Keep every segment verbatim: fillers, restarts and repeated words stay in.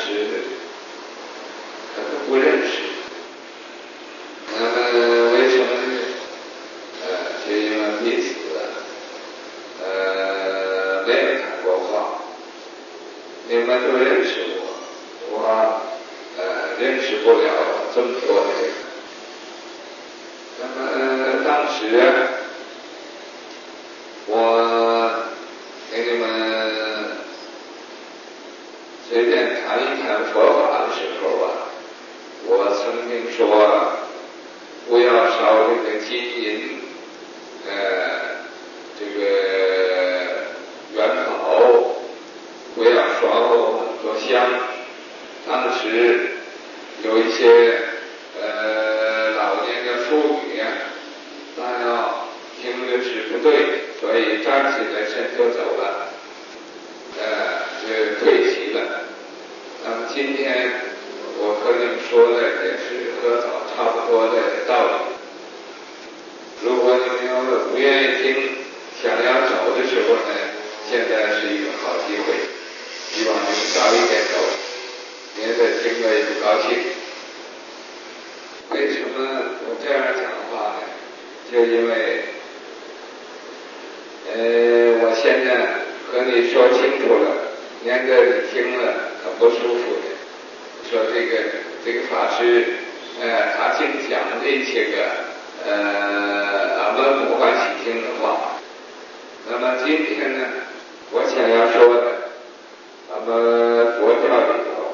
时可能不认识。那么为什么呢？呃，就因为彼此呃没有谈过话，你们都认识我，我呃认识不了这么多的人。那么当时我给你们随便谈一谈佛法的时候啊，我曾经说不要烧这个金银呃这个元宝，不要烧很多香。当时有一些呃老年的妇女啊，她要听的是不对，所以站起来先就走了，呃就退席了。那么今天我和你们说的也是和早差不多的道理。如果你们要不愿意听，想要走的时候呢，现在是一个好机会，希望你们早一点走，免得听了也不高兴。为什么我这样讲话呢？就因为呃，我现在和你说清楚了，免得你听了很不舒服的。说这个这个法师，呃，他净讲这些个呃俺们不欢喜听的话。那么今天呢，我想要说的，咱们佛教里头，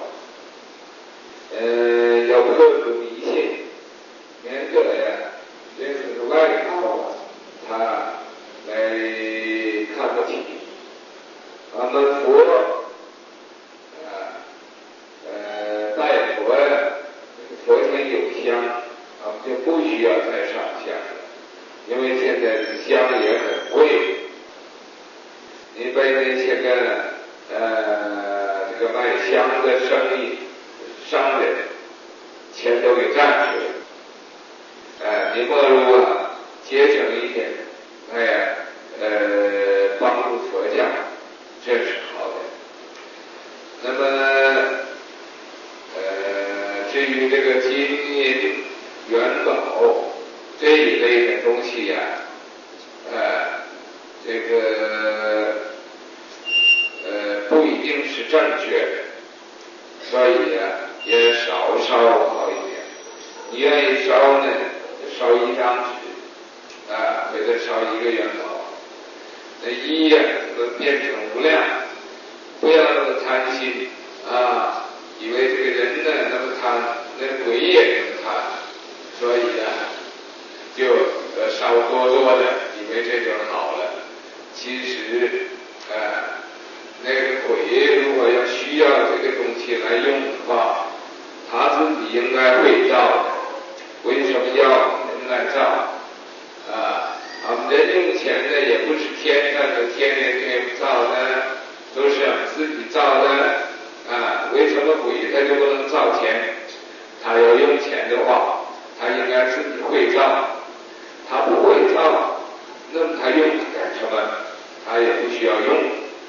呃，要克服迷信，免得呀，这个外道他来看不起。咱们佛，呃，呃，拜佛呀，佛前有香，咱们就不需要再上香了，因为现在的香也很贵。你被那些个呃这个卖香的生意商人钱都给占去了，呃，你不如啊节省一点，哎呃帮助佛教，这是好的。那么呃至于这个金银元宝这一类的东西呀、啊，呃这个呃不一定是正确的，所以啊也少烧好一点。你愿意烧呢，就烧一张纸啊，或者烧一个元宝。那一呀能变成无量，不要那么贪心啊，以为这个人呢那么贪，那鬼也那么贪，所以啊就呃烧多多的，以为这就好了。其实，呃，那个鬼如果要需要这个东西来用的话，他自己应该会造的。为什么要人来造？啊，我们人用钱呢，也不是天上的天人给造的，都是自己造的。啊，为什么鬼他就不能造钱？他要用钱的话，他应该自己会造。他不会造，那么他用它干什么？他也不需要用。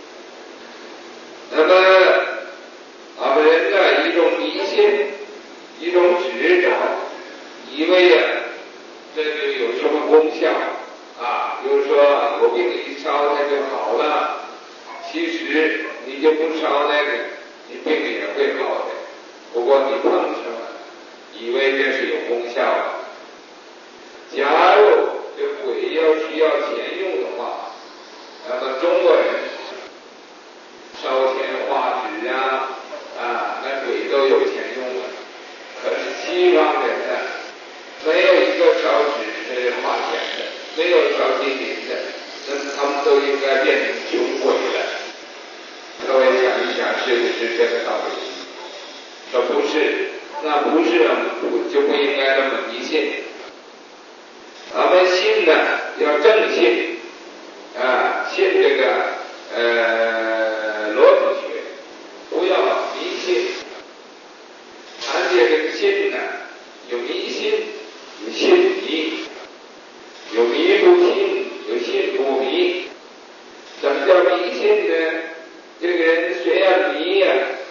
那么我们人的一种迷信，一种执着，以为呀这个有什么功效啊？比如说我给你一烧它就好了，其实你就不烧那个，你病也会好的。不过你碰什么，以为这是有功效的。假如这鬼要需要钱用的话，那么中国人烧钱花纸啊，啊，那鬼都有钱用了。可是西方人呢，没有一个烧纸是花钱的，没有烧金银的，那他们都应该变成穷鬼了。各位想一想，是不是这个道理？说不是，那不是就不应该那么迷信。咱们信呢要正信啊，信这个呃逻辑学，不要迷信。而且这个信呢，有迷信，有信迷，有迷不信，有信不迷。什么叫迷信呢？这个人虽然迷呀、啊，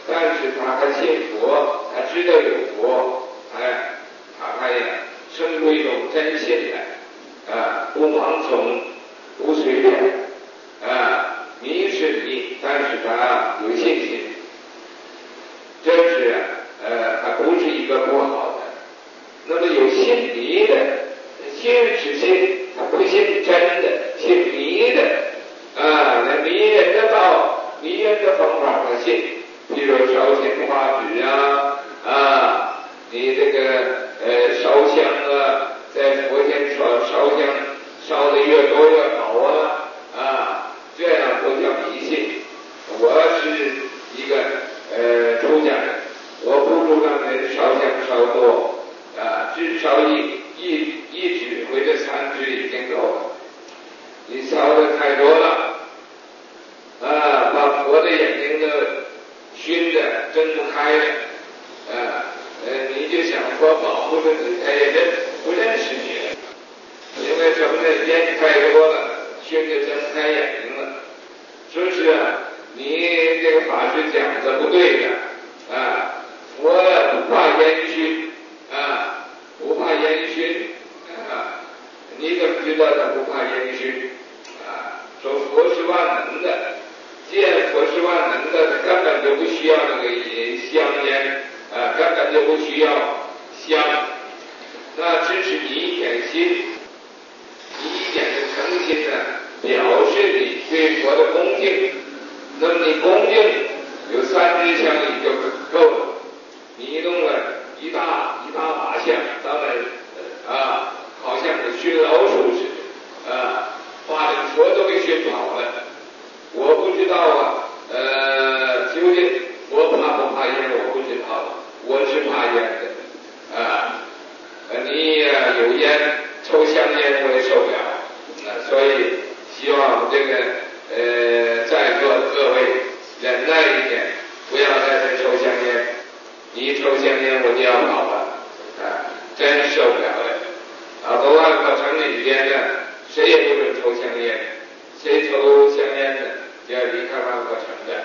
但是他还信佛，他知道有佛，哎，他还生出一种真信来，啊，不盲从，不随便，啊，迷是迷，但是他有信心，这是呃，他不是一个不好的。那么有信迷的，信是信，他不信真的，信迷的，啊，那迷人的道，迷人的方法他信，比如烧钱花纸啊，啊，你这个呃烧香啊，在佛前烧烧香，烧的越多越好啊，啊，这样都叫迷信。我是一个呃出家人，我不主张人烧香烧多，啊，至少一一一指或者三指已经够了。你烧的太多了，啊，把佛的眼睛都熏的睁不开了，啊，呃，你就想佛保护着你，他也认不认识你了，因为什么呢？烟太多了，熏的睁不开眼睛了，是不是啊？你这个法师讲的不对的，啊，佛不怕烟熏，啊，不怕烟熏，啊，你怎么知道他不怕烟熏？啊，说佛是万能的，既然佛是万能的，他根本就不需要那个香烟，啊，根本就不需要香，那只是你一点心，你一点的诚心呢，表示你对佛的恭敬。那么你恭敬有三支香你就够了，你弄了一大一大把香，当然啊，好像是熏老鼠似的，啊，把这个佛都给熏跑了。我不知道啊，呃，究竟我怕不怕烟我不知道，我是怕烟的，啊，你呀、呃、有烟抽香烟我也受不了，啊，所以希望这个呃在座的各位忍耐一点，不要在这抽香烟，你一抽香烟我就要跑了，啊，真受不了了。啊，到万科城里边呢，谁也不准抽香烟，谁抽香烟呢，就要离开万科城的。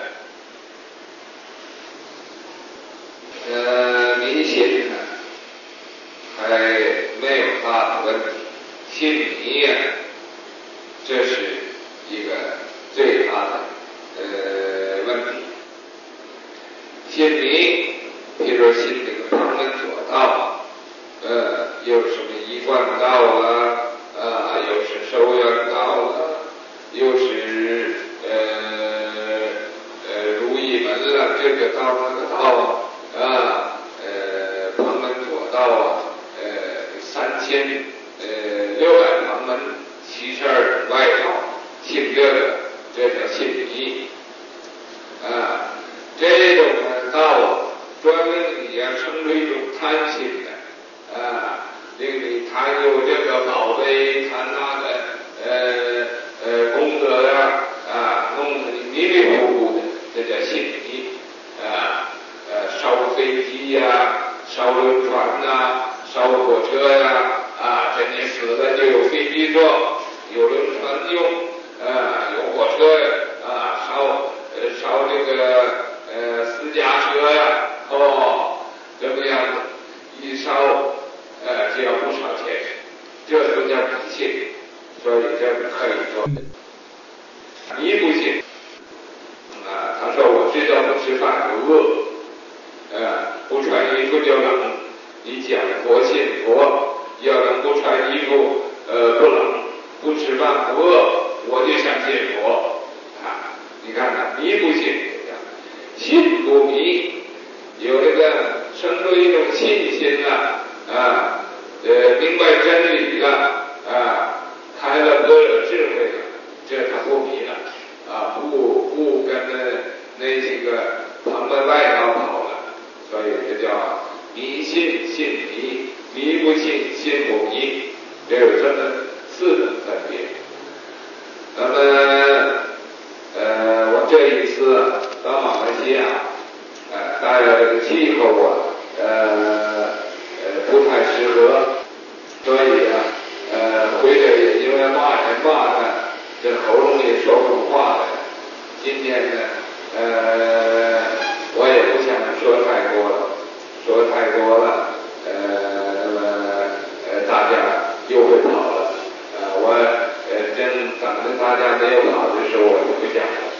呃，迷信呢，还没有大的问题，信迷呀、啊，这是一个最大的呃问题。信迷，譬如信这个旁门左道，呃，又是什么一贯道啊，啊，又是收圆道啊，又是呃呃如意门啊，这个道那个道啊，呃旁门左道啊，呃三千呃六百旁门，七十二外道，信这个，这叫信迷啊。这种道专门你要生出一种贪心的啊，令你贪有这个宝贝，贪那个呃呃功德呀 啊, 啊，弄得你迷迷糊糊的，这叫信迷啊。呃，烧飞机呀、啊，烧轮船呐、啊，烧火车呀 啊, 啊，这你死了就有飞机坐，有轮船用，啊，有火车啊，烧呃烧这个。呃，私家车呀，哦，这个样子一烧，呃，就要不少钱，这都叫迷信，所以这个可以做。你不信啊？他说我知道不吃饭就饿，呃，不穿衣服就冷。你讲佛信佛，要能不穿衣服，呃，不冷，不吃饭不饿，我就相信佛啊！你看看，迷不信？信不迷，有这个生出一种信心了啊，呃，明白真理了啊，开了般若智慧了，这他不迷了啊，不不跟那那几个旁门外道跑了，所以这叫迷信信迷，迷不信信不迷，这有这么四种分别。那么呃，我这一次到马来西亚，呃，大家这个气候啊，呃呃不太适合，所以啊，呃，回来也因为骂人骂的，这喉咙也说不出话来。今天呢，呃，我也不没有好的时候我就不讲了。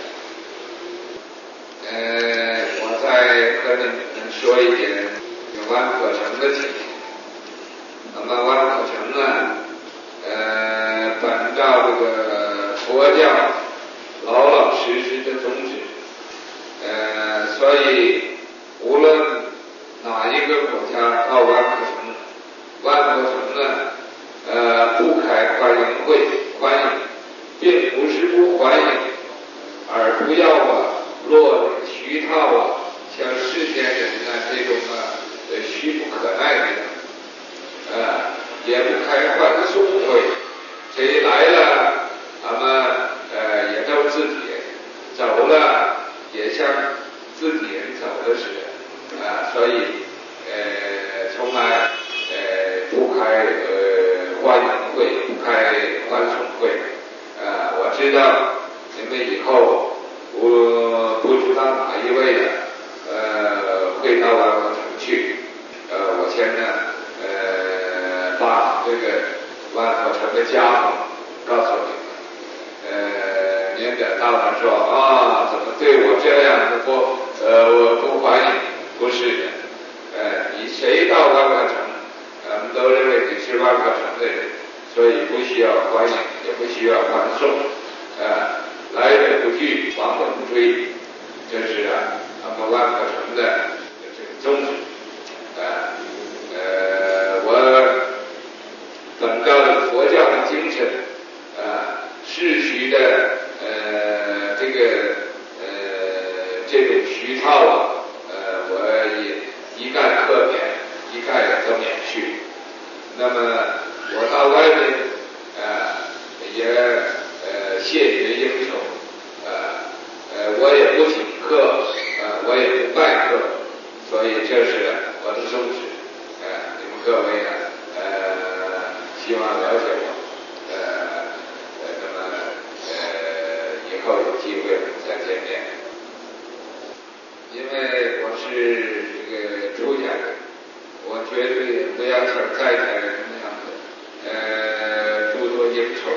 呃，我再和你们说一点万可成的情形。那么万可成呢，呃，本照这个佛教老老实实的宗旨，呃，所以无论哪一个国家到万可成，万可成呢，呃，不开欢迎会，欢迎，并不是不欢迎，而不要啊落虚套啊，像世间人呢这种啊虚不可耐的，呃，也不开欢送会，谁来了，那么呃也都自己走了，也像自己人走的似的，啊、呃，所以呃从来呃不开呃欢迎会，不开欢送会，呃，我知道你们以后。我不知道哪一位的，呃，会到万可成去，呃，我先呢，呃，把这个万可成的家访告诉你们，呃，免得到了说啊，怎么对我这样的不，呃，我不欢迎，不是的，呃，你谁到万可成，我们都认为你是万可成的人，所以不需要欢迎，也不需要欢送，呃。来者不拒，往者不追，这是啊，咱们万可成的这个宗旨。呃呃，我本照的佛教的精神，呃，世俗的呃这个呃这种虚套啊，呃，我也一概克免，一概都免去。那么我到外面，呃，也呃谢绝应酬。呃呃，我也不请客，呃，我也不拜客，所以这是我的宗旨。呃，你们各位呢，呃，希望了解我，呃呃，那么呃，以后有机会再见面。因为我是这个出家人，我绝对不要像在家人那样的，呃，诸多应酬。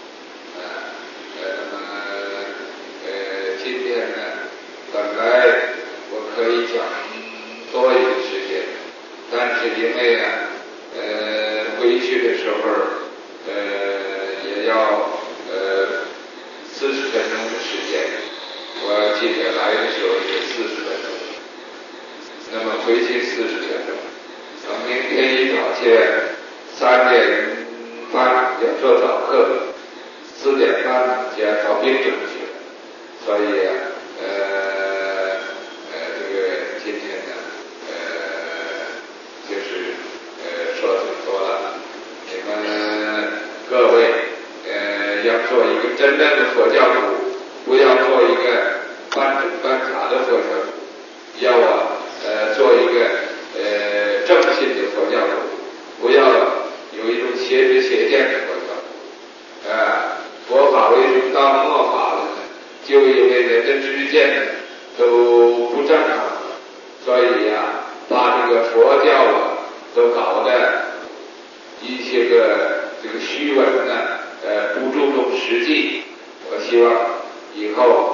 今天呢，本来我可以讲多一个时间，但是因为啊，呃，回去的时候，呃，也要呃四十分钟的时间。我记得来的时候是四十分钟，那么回去四十分钟。我明天一早起三点半要做早课，四点半就要到宾城去。所以啊，呃呃，这个今天呢，呃，就是呃说的多了，你们各位呃要做一个真正的佛教徒，不要做一个半真半假的佛教徒，要啊呃做一个呃正信的佛教徒，不要有一种邪知邪见的佛教徒。呃，佛法为什么到末法了？就因为人的知见都不正常，所以呀、啊，把这个佛教啊都搞得一些个这个虚文呢，呃，不注重实际。我希望以后